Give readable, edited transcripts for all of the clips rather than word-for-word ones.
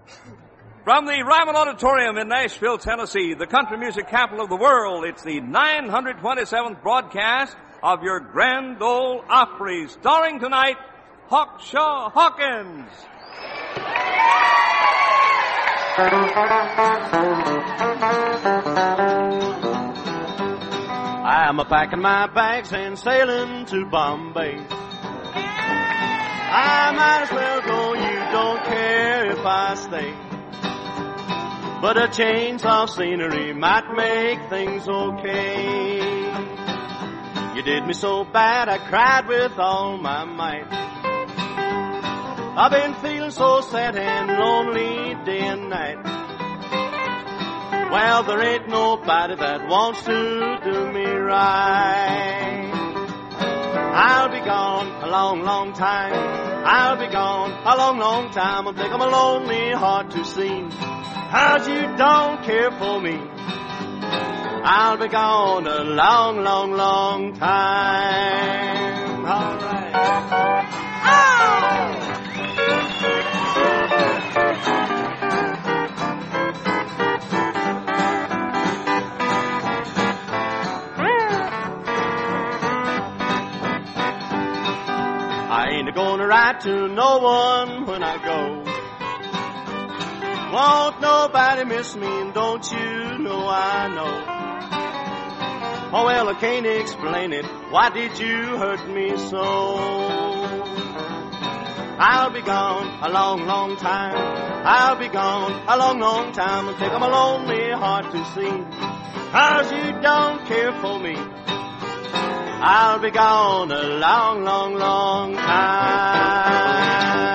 From the Ryman Auditorium in Nashville, Tennessee, the country music capital of the world, it's the 927th broadcast of your Grand Ole Opry, starring tonight Hawkshaw Hawkins. I'm a-packing my bags and sailing to Bombay. I might as well go, you don't care if I stay. But a change of scenery might make things okay. You did me so bad I cried with all my might. I've been feeling so sad and lonely day and night. Well, there ain't nobody that wants to do me right. I'll be gone a long, long time. I'll be gone a long, long time. I think I'm a lonely heart to see. How's you don't care for me? I'll be gone a long, long, long time. All right. Oh! I ain't gonna write to no one when I go. Won't nobody miss me, and don't you know I know? Oh, well, I can't explain it. Why did you hurt me so? I'll be gone a long, long time. I'll be gone a long, long time. I'll take my lonely heart to see. Cause you don't care for me. I'll be gone a long, long, long time.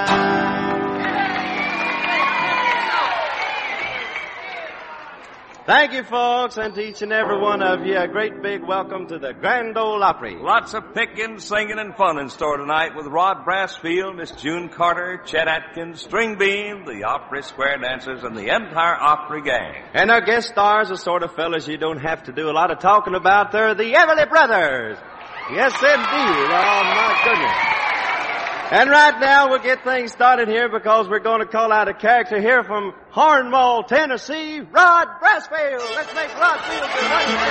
Thank you, folks, and to each and every one of you, a great big welcome to the Grand Ole Opry. Lots of picking, singing, and fun in store tonight with Rod Brassfield, Miss June Carter, Chet Atkins, String Bean, the Opry Square Dancers, and the entire Opry gang. And our guest stars are sort of fellas you don't have to do a lot of talking about. They're the Everly Brothers. Yes, indeed. Oh, my goodness. And right now we'll get things started here because we're going to call out a character here from Hornwall, Tennessee, Rod Brassfield. Let's make Rod feel good.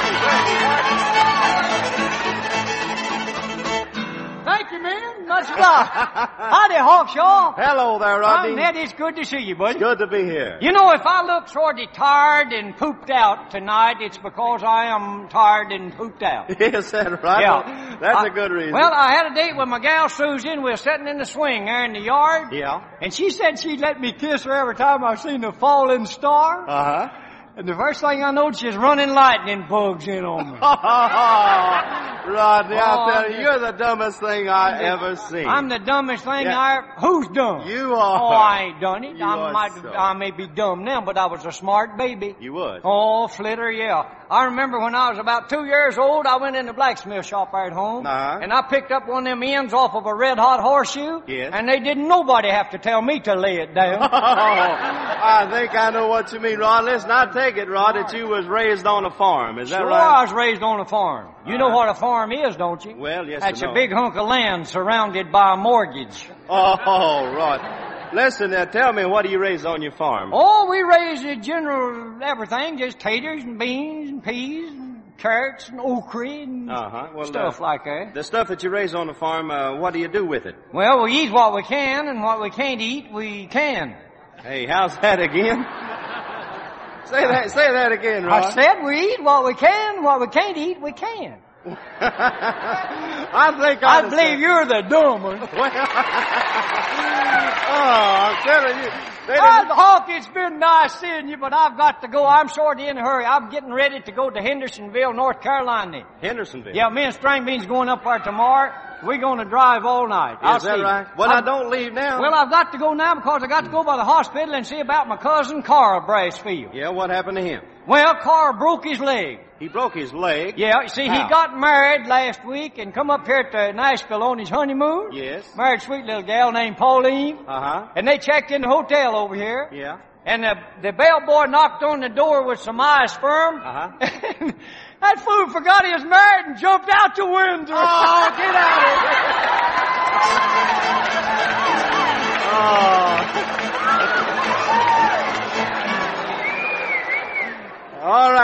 Thank you, man. Much love. Howdy, Hawkshaw. Hello there, Rodney. Ned, it's good to see you, buddy. Good to be here. You know, if I look sort of tired and pooped out tonight, it's because I am tired and pooped out. Is that right? Yeah. That's a good reason. Well, I had a date with my gal Susan. We were sitting in the swing there in the yard. Yeah. And she said she'd let me kiss her every time I seen a falling star. Uh-huh. And the first thing I noticed is running lightning bugs in on me. Rodney, I'll tell you, you're the dumbest thing I ever seen. I'm the dumbest thing Who's dumb? You are. Oh, I ain't done it. So. I may be dumb now, but I was a smart baby. You was. Oh, Flitter, yeah. I remember when I was about 2 years old, I went in the blacksmith shop there at home. Uh-huh. And I picked up one of them ends off of a red-hot horseshoe. Yes. And they didn't nobody have to tell me to lay it down. I think I know what you mean, Rod. Listen, I take it, Rod, that you was raised on a farm. Is that sure, right? I was raised on a farm. You know what a farm is, don't you? Well, yes, That's I know. a big hunk of land surrounded by a mortgage. Oh, Rod. Listen, tell me, what do you raise on your farm? Oh, we raise the general everything, just taters and beans and peas and carrots and okra and stuff like that. The stuff that you raise on the farm, what do you do with it? Well, we eat what we can, and what we can't eat, we can. Hey, how's that again? Say that again, Rod. I said we eat what we can, what we can't eat, we can. I believe you're the dumb one. I'm telling you. Hawk, it's been nice seeing you, but I've got to go. I'm sort of in a hurry. I'm getting ready to go to Hendersonville, North Carolina. Hendersonville? Yeah, me and String Bean's going up there tomorrow. We're going to drive all night. Is that right? Well, I don't leave now. Well, I've got to go now because I got to go by the hospital and see about my cousin Carl Brassfield. Yeah, what happened to him? Well, Carl broke his leg. He broke his leg? Yeah, see, How? he got married last week and come up here to Nashville on his honeymoon. Yes. Married a sweet little gal named Pauline. Uh-huh. And they checked in the hotel over here. Yeah. And the bellboy knocked on the door with some ice sperm. Uh-huh. That fool forgot he was married and jumped out the window. Oh, get out of here.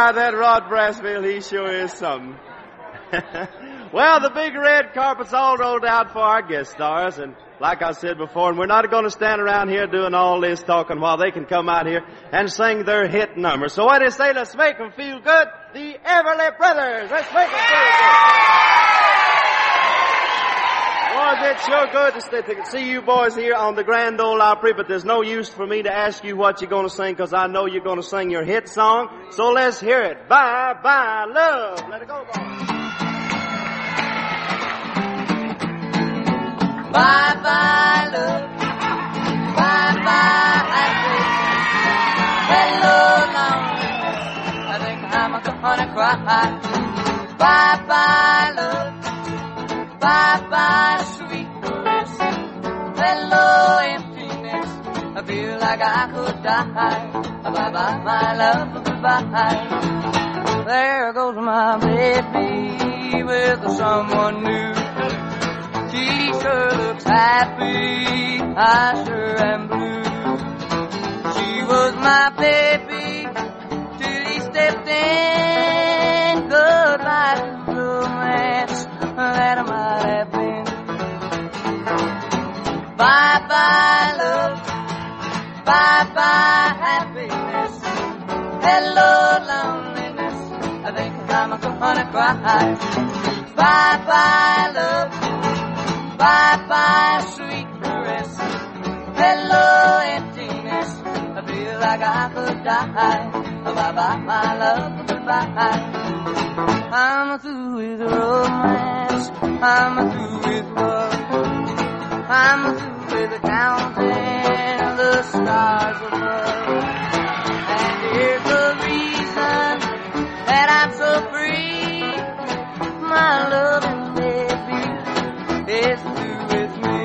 Why, that Rod Brasfield, he sure is something. Well, the big red carpet's all rolled out for our guest stars, and like I said before, and we're not going to stand around here doing all this talking while they can come out here and sing their hit number. So what do you say? Let's make them feel good. The Everly Brothers. Let's make them feel good. Boys, it's sure good to see you boys here on the Grand Ole Opry, but there's no use for me to ask you what you're going to sing, because I know you're going to sing your hit song. So let's hear it. Bye, bye, love. Let it go, boys. Bye bye love, bye bye happiness, hello loneliness, I think I'm gonna cry. Bye bye love, bye bye sweet caress, hello emptiness, I feel like I could die. Bye bye my love, bye. There goes my baby with someone new. She sure looks happy, I sure am blue. She was my baby till he stepped in. Goodbye to romance that might have been. Bye bye love, bye bye happiness, hello loneliness, I think I'm gonna cry. Bye bye love, bye bye sweet caress, hello emptiness, I feel like I could die. Bye bye my love, goodbye. I'm through with romance, I'm through with love, I'm through with counting the stars above. And here's the reason that I'm so free, my loving baby is through with me.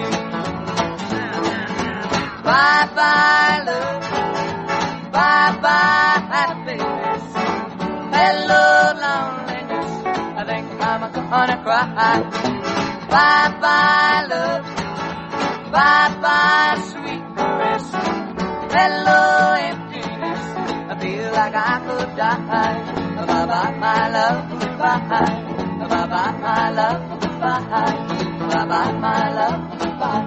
Bye bye love, bye bye happiness, hello loneliness, I think I'm gonna cry. Bye bye love, bye bye sweet caress, hello emptiness, I feel like I could die. Bye bye my love, goodbye. Bye bye my love, goodbye. Bye bye my love, goodbye.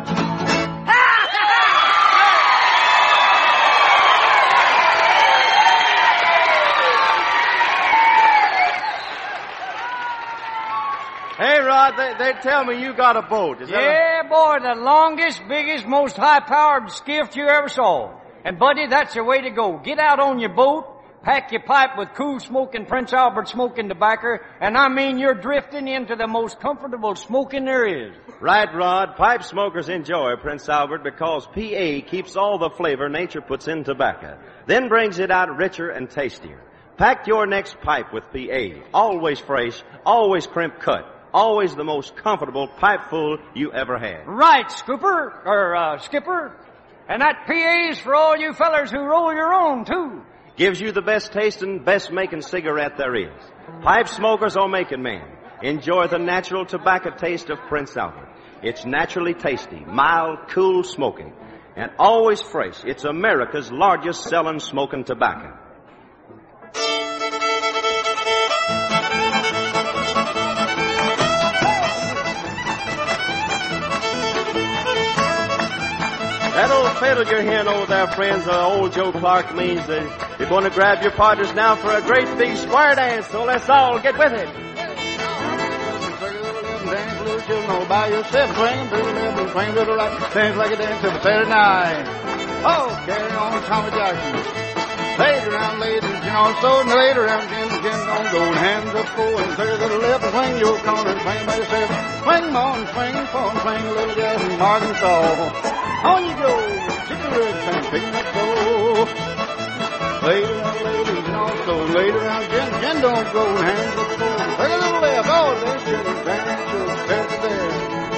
Hey, Rod, they tell me you got a boat. Is that Yeah, boy, the longest, biggest, most high-powered skiff you ever saw. And, buddy, that's the way to go. Get out on your boat, pack your pipe with cool smoking Prince Albert smoking tobacco, and I mean you're drifting into the most comfortable smoking there is. Right, Rod. Pipe smokers enjoy Prince Albert because PA keeps all the flavor nature puts in tobacco, then brings it out richer and tastier. Pack your next pipe with PA. Always fresh, always crimp cut, always the most comfortable pipe full you ever had. Right, Skipper. And that PA's for all you fellers who roll your own, too. Gives you the best tasting, best making cigarette there is. Pipe smokers or making men, enjoy the natural tobacco taste of Prince Albert. It's naturally tasty, mild, cool smoking, and always fresh. It's America's largest selling smoking tobacco. That old fiddle you're hearing over there, friends, old Joe Clark, means that you're going to grab your partners now for a great big square dance, so let's all get with it. Dance, little children, all by yourself, swing to the left and swing to the right, dance like a dance till Saturday night. Oh, carry on, Tommy Jackson. Later around, ladies, you know, so later around, again, don't go, hands up, go, and turn to the left, and swing your corner, and swing by yourself. Swing on, swing on, swing a little girl from Arkansas. On you go, chicken red thing, picking up go. Later around, ladies, you know, so later around, again, don't go, hands up, go, turn to the left, oh, there's chicken, dance, your step there.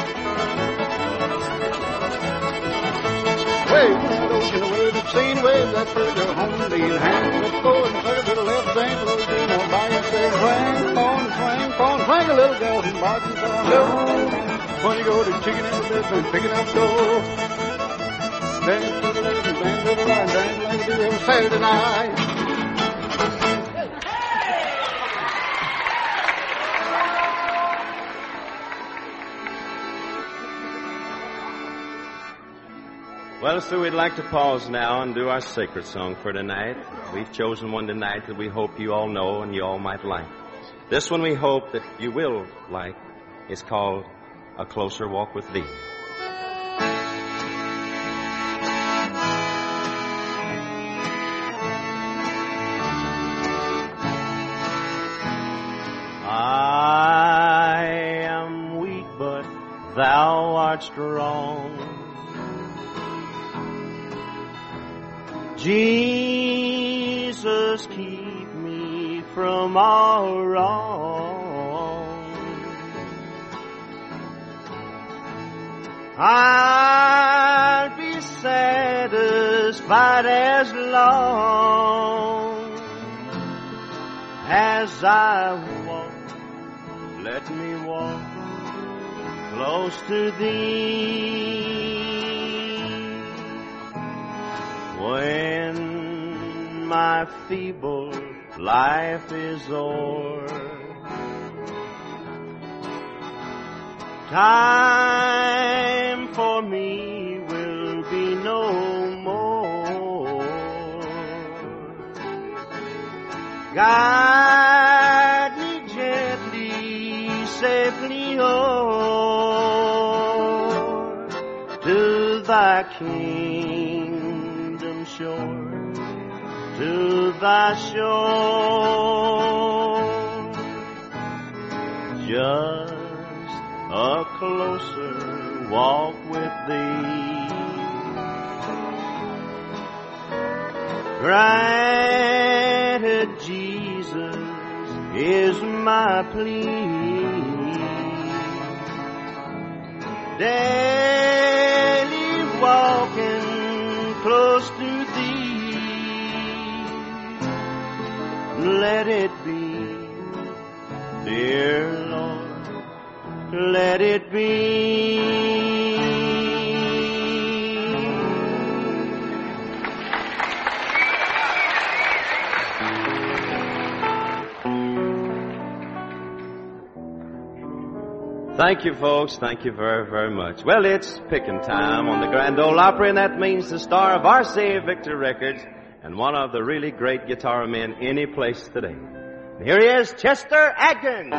Wave that ocean away, the scene wave, that's where your home lead. Hands up, go, and turn to the left, dance, little girl, on by yourself. Swing on, swing a little girl from Arkansas. When you go to chicken in the bed and pick it up, go. Dance to the left and dance to the right, dance like you do every Saturday night. Well, so we'd like to pause now and do our sacred song for tonight. We've chosen one tonight that we hope you all know and you all might like. This one we hope that you will like is called A Closer Walk with Thee. I am weak, but thou art strong. Jesus, keep me from all wrong. I'll be satisfied as long as I walk. Let me walk close to thee. When my feeble life is o'er, time for me will be no more. Guide me gently, safely o'er to thy kingdom shore, to thy shore. Just a closer walk with thee. Granted, Jesus is my plea. Daily walking close to thee. Let it be, dear Lord, let it be. Thank you, folks. Thank you very, very much. Well, it's picking time on the Grand Ole Opry, and that means the star of R.C.A. Victor Records and one of the really great guitar men any place today. And here he is, Chester Atkins.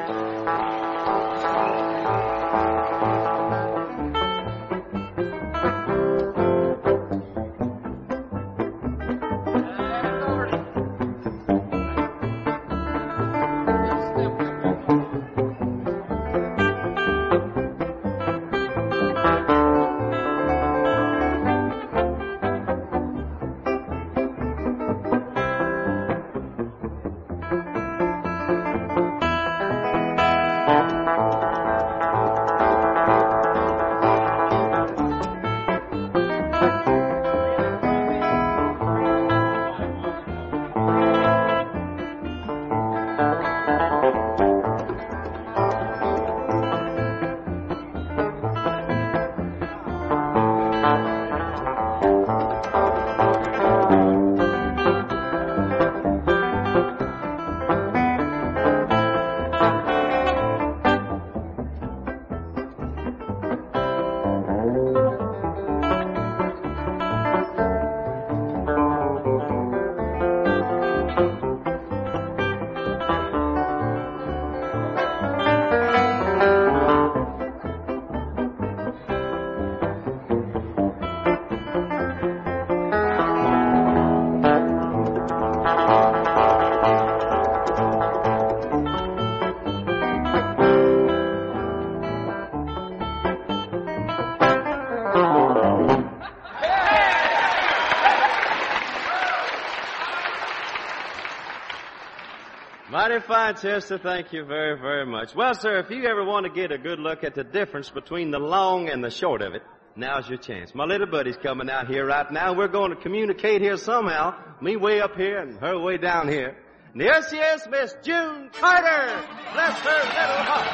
Mighty fine, Chester. Thank you very, very much. Well, sir, if you ever want to get a good look at the difference between the long and the short of it, now's your chance. My little buddy's coming out here right now. We're going to communicate here somehow. Me way up here and her way down here. And here she is, Miss June Carter. Bless her little heart.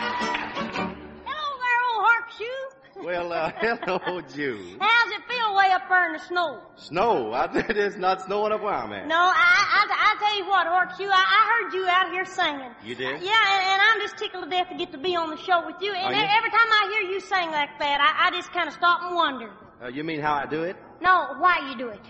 Hello there, old Harpshoe. Well, hello, June. How's it feel way up up there in the snow. Snow? It is not snowing up where I'm at. No, I'll tell you what, Horseshoe, I heard you out here singing. You did? Yeah, and I'm just tickled to death to get to be on the show with you. And every time I hear you sing like that, I just kind of stop and wonder. You mean how I do it? No, why you do it.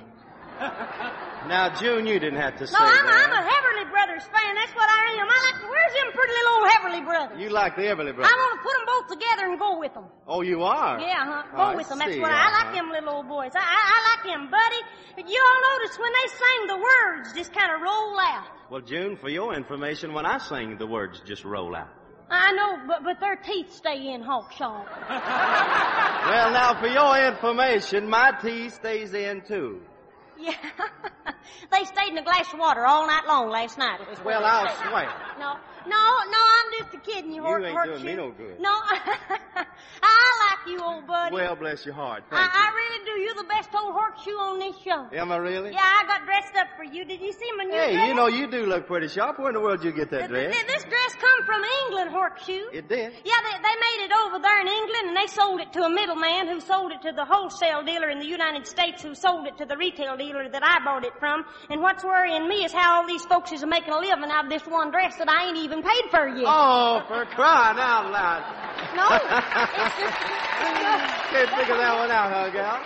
Now, June, you didn't have to say I'm that. a Heverly Brothers fan. That's what I am. Where's them pretty little old Heverly Brothers? You like the Everly Brothers? I want to put them both together and go with them. Oh, you are? Yeah, Go with them. That's what I like them little old boys. I like them, buddy. But you all notice when they sing, the words just kind of roll out. Well, June, for your information, when I sing, the words just roll out. I know, but their teeth stay in, Hawkshaw. Well, now, for your information, my teeth stays in, too. Yeah. They stayed in a glass of water all night long last night. Well, I'll swear. No, I'm just a kidding you, You ain't doing me no good. No, I like you, old buddy. Well, bless your heart. Thank you. I really do. You're the best old Horseshoe on this show. Am I really? Yeah, I got dressed up for you. Did you see my new dress? Hey, you know, you do look pretty sharp. Where in the world did you get that dress? This dress come from England, Horseshoe. It did? Yeah, they made it over there in England, and they sold it to a middleman who sold it to the wholesale dealer in the United States who sold it to the retail dealer that I bought it from. And what's worrying me is how all these folks is making a living out of this one dress that I ain't even paid for yet. Oh, for crying out loud. No, it's just... Can't figure that one out, huh, gal?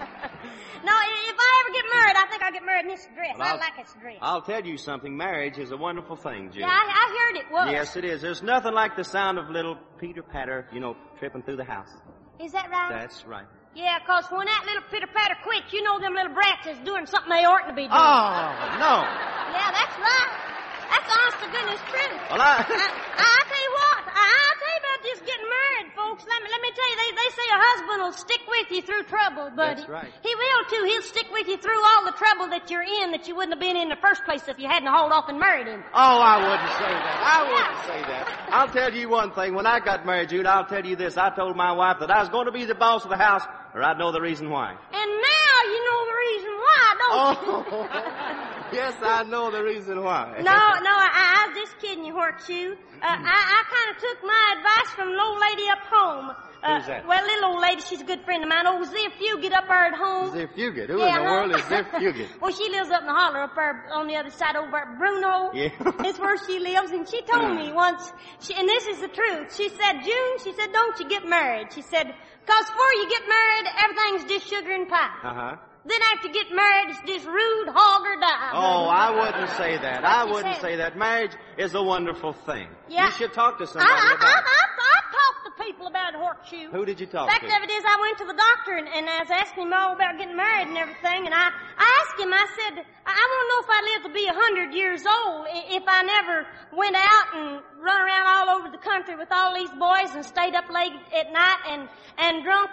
No, if I ever get married, I think I'll get married in this dress. Well, I like this dress. I'll tell you something. Marriage is a wonderful thing, June. Yeah, I heard it was. Yes, it is. There's nothing like the sound of little Peter Patter, tripping through the house. Is that right? That's right. Yeah, 'cause when that little pitter-patter quits, you know them little brats is doing something they oughtn't to be doing. Oh, no. Yeah, that's right. That's honest to goodness truth. Well, I'll tell you what. I'll tell you about just getting married, folks. Let me tell you, they say a husband will stick with you through trouble, buddy. That's right. He will, too. He'll stick with you through all the trouble that you're in that you wouldn't have been in the first place if you hadn't hauled off and married him. Oh, I wouldn't say that. I wouldn't say that. I'll tell you one thing. When I got married, Jude, I'll tell you this. I told my wife that I was going to be the boss of the house, or I'd know the reason why. And now you know the reason why, don't you? Yes, I know the reason why. No, I was just kidding you, Horseshoe. I kind of took my advice from an old lady up home. Who's that? Well, little old lady, she's a good friend of mine. Old Ziff Fugit up there at home. Ziff Fugit? Who in the world is Ziff Fugit? Well, she lives up in the holler up there on the other side over at Bruno. Yeah. It's where she lives, and she told me once, and this is the truth, she said, June, don't you get married. She said, 'cause before you get married, everything's just sugar and pie. Uh-huh. Then after you get married, it's just rude, hog, or die. Oh, I wouldn't say that. What I you wouldn't said? say that. Marriage is a wonderful thing. Yeah. You should talk to somebody I about it. talked to people about it, Horseshoe. Who did you talk Fact to? of it is, I went to the doctor and I was asking him all about getting married and everything. And I asked him, I said, I want to know if I live to be 100 years old if I never went out and run around all over the country with all these boys and stayed up late at night and drunk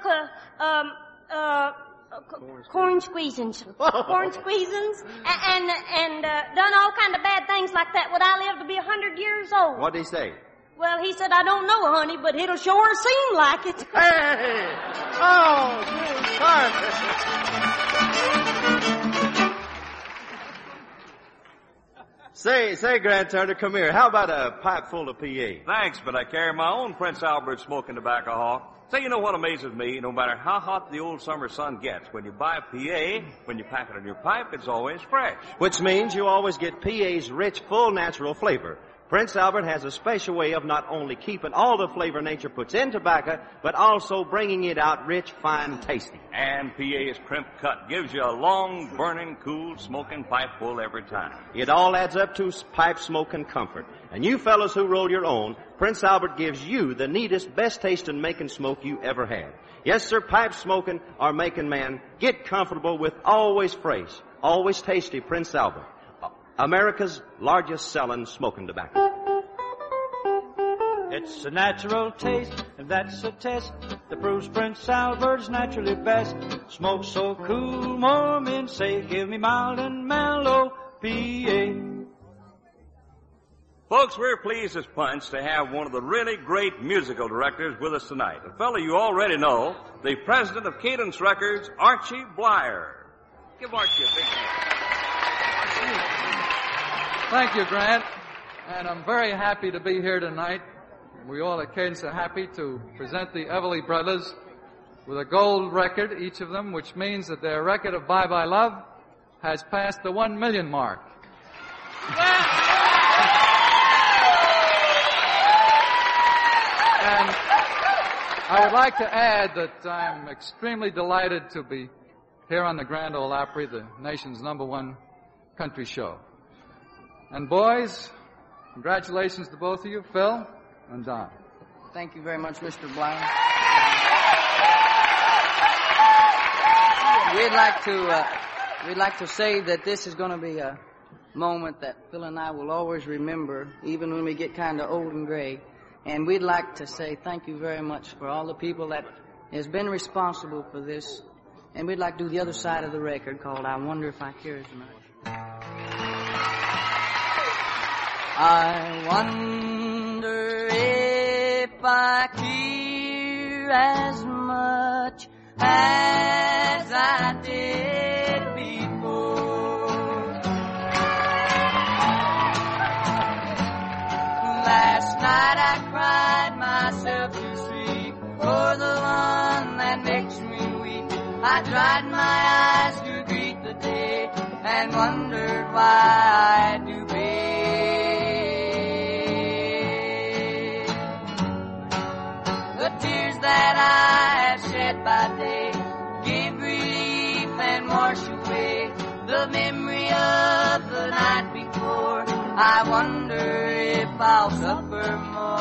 corn squeezins, and done all kind of bad things like that. Would I live to be 100 years old? What'd he say? Well, he said, I don't know, honey, but it'll sure seem like it. Hey! Oh, perfect. Say, Grant Turner, come here. How about a pipe full of PA? Thanks, but I carry my own Prince Albert smoking tobacco hawk. Say, you know what amazes me? No matter how hot the old summer sun gets, when you buy a PA, when you pack it in your pipe, it's always fresh. Which means you always get PA's rich, full, natural flavor. Prince Albert has a special way of not only keeping all the flavor nature puts in tobacco, but also bringing it out rich, fine, tasty. And PA's crimp cut gives you a long, burning, cool, smoking pipe full every time. It all adds up to pipe smoking comfort. And you fellas who roll your own, Prince Albert gives you the neatest, best tasting making smoke you ever had. Yes, sir, pipe smoking or making man, get comfortable with always fresh, always tasty Prince Albert. America's largest selling smoking tobacco. It's a natural taste, and that's a test that proves Prince Albert's naturally best. Smoke so cool, more men say, give me mild and mellow PA. Folks, we're pleased as punch to have one of the really great musical directors with us tonight. A fellow you already know, the president of Cadence Records, Archie Blyer. Give Archie a big hand. Thank you, Grant. And I'm very happy to be here tonight. We all at Cadence are happy to present the Everly Brothers. with a gold record, each of them, which means that their record of Bye Bye Love has passed the 1 million mark. And I would like to add that I'm extremely delighted to be here on the Grand Ole Opry, the nation's #1 country show. And boys, congratulations to both of you, Phil and Don. Thank you very much, Mr. Blau. We'd like to say that this is going to be a moment that Phil and I will always remember, even when we get kind of old and gray. And we'd like to say thank you very much for all the people that has been responsible for this. And we'd like to do the other side of the record called I Wonder If I Care As Much. I wonder if I care as much as I did before. Last night I cried myself to sleep for the one that makes me weep. I dried my eyes to greet the day and wondered why I do babe. The tears that I have shed by day give relief and wash away the memory of the night before. I wonder if I'll suffer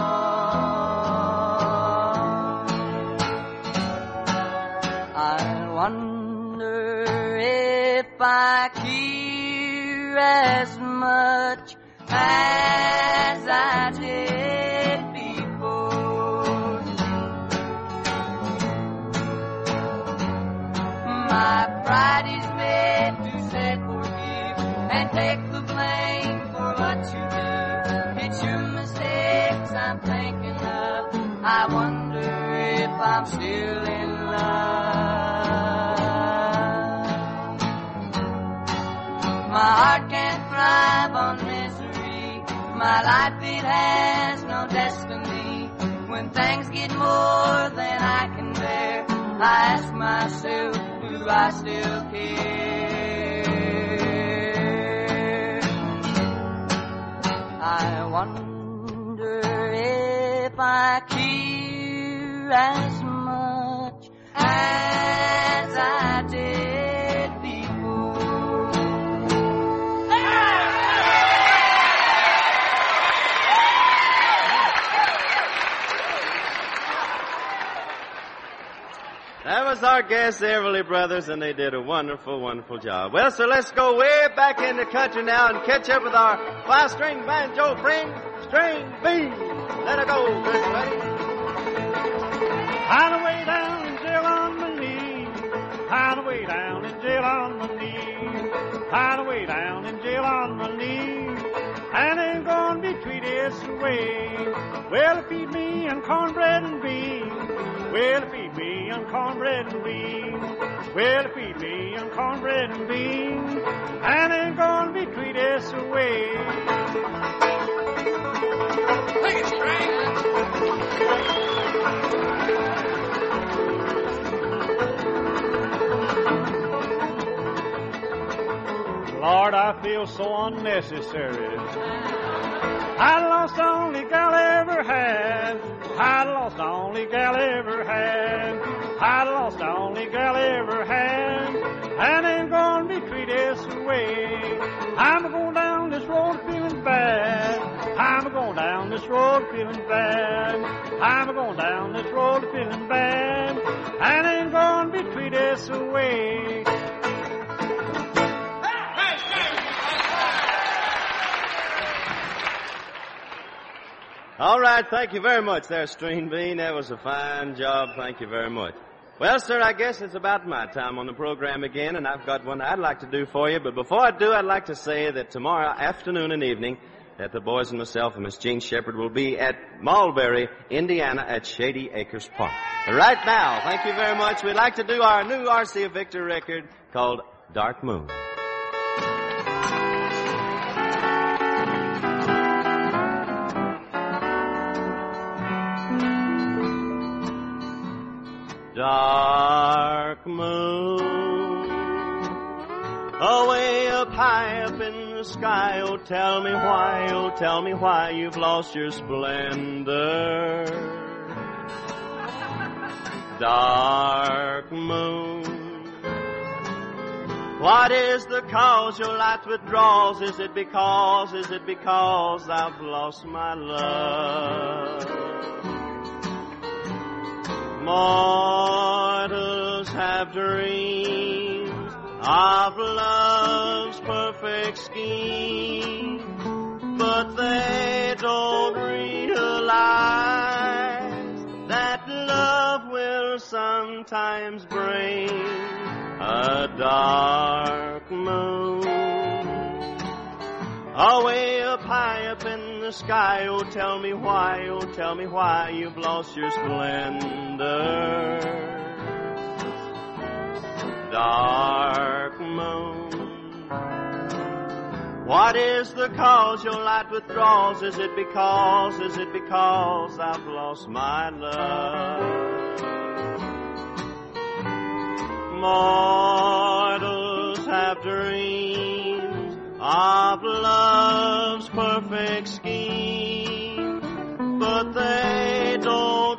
more. I wonder if I care as much as I did before. My pride is made to say forgive and take the blame for what you do. It's your mistakes I'm thinking of. I wonder if I'm still in love. My heart can't thrive on misery. My life, it has no destiny. When things get more than I can bear, I ask myself, do I still care? I wonder if I care as much as I did before. That was our guests, the Everly Brothers, and they did a wonderful, wonderful job. Well, so let's go way back in the country now and catch up with our 5-string banjo friend, String Bean. Let it go, everybody. Hideaway down in jail on my knees. Hideaway down in jail on my knees. Hideaway down in jail on my knees. And ain't gonna be treated this way. Well, feed me on cornbread and beans. Well, feed me on cornbread and beans. Well, feed me on cornbread and beans. And ain't gonna be treated this way. Sing it, String. Lord, I feel so unnecessary. I lost the only gal I ever had. I lost the only gal I ever had. I lost the only gal I ever had. And ain't gonna be treated this way. I'm going down this road feeling bad. I'm going down this road feeling bad. I'm going down this road feeling bad. And ain't gonna be treated this way. All right, thank you very much there, String Bean. That was a fine job. Thank you very much. Well, sir, I guess it's about my time on the program again, and I've got one I'd like to do for you. But before I do, I'd like to say that tomorrow afternoon and evening that the boys and myself and Miss Jean Shepherd will be at Mulberry, Indiana at Shady Acres Park. But right now, thank you very much. We'd like to do our new R.C. Victor record called Dark Moon. dark moon. Away up high up in the sky, oh tell me why you've lost your splendor. Dark moon, what is the cause your light withdraws? Is it because I've lost my love? Mortals have dreams of love's perfect scheme, but they don't realize that love will sometimes bring a dark moon. Away up high up in the sky, oh tell me why you've lost your splendor. Dark moon, what is the cause your light withdraws? Is it because I've lost my love? Mortals have dreams of love's perfect scheme, but they don't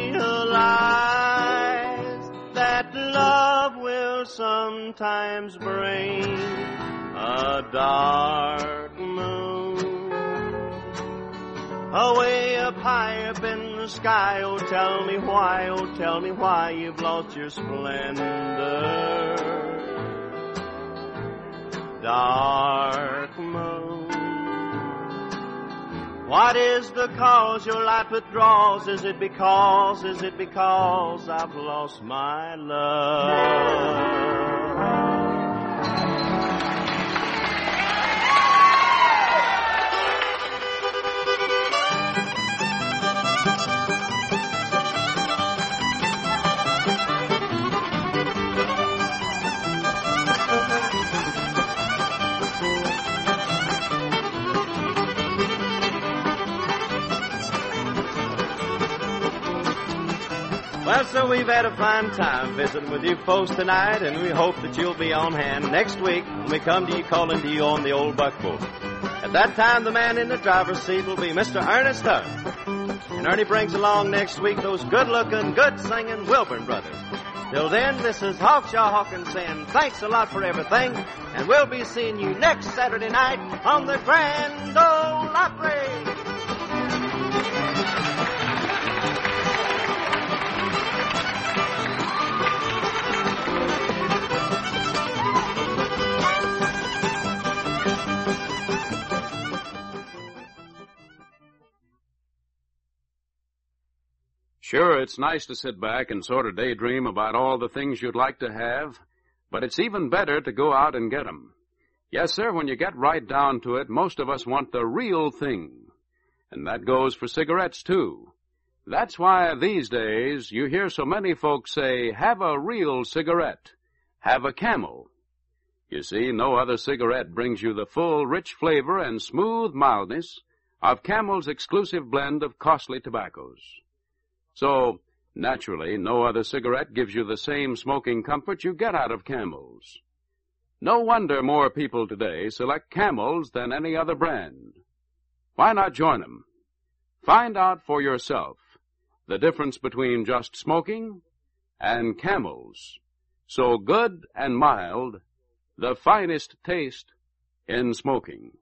realize that love will sometimes bring a dark moon. Away up high up in the sky, oh tell me why you've lost your splendor. Dark moon, what is the cause your light withdraws? Is it because I've lost my love? Well, so we've had a fine time visiting with you folks tonight, and we hope that you'll be on hand next week when we come to you calling to you on the old buckboard. At that time, the man in the driver's seat will be Mr. Ernest Hunt. And Ernie brings along next week those good-looking, good-singing Wilburn brothers. Till then, this is Hawkshaw Hawkins saying thanks a lot for everything, and we'll be seeing you next Saturday night on the Grand Ole Opry. Sure, it's nice to sit back and sort of daydream about all the things you'd like to have, but it's even better to go out and get 'em. Yes, sir, when you get right down to it, most of us want the real thing. And that goes for cigarettes, too. That's why these days you hear so many folks say, have a real cigarette. Have a Camel. You see, no other cigarette brings you the full, rich flavor and smooth mildness of Camel's exclusive blend of costly tobaccos. So, naturally, no other cigarette gives you the same smoking comfort you get out of Camel's. No wonder more people today select Camel's than any other brand. Why not join them? Find out for yourself the difference between just smoking and Camel's. So good and mild, the finest taste in smoking.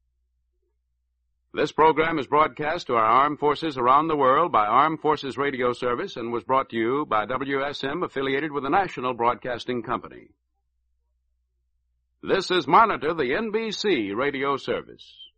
This program is broadcast to our armed forces around the world by Armed Forces Radio Service and was brought to you by WSM, affiliated with the National Broadcasting Company. This is Monitor, the NBC Radio Service.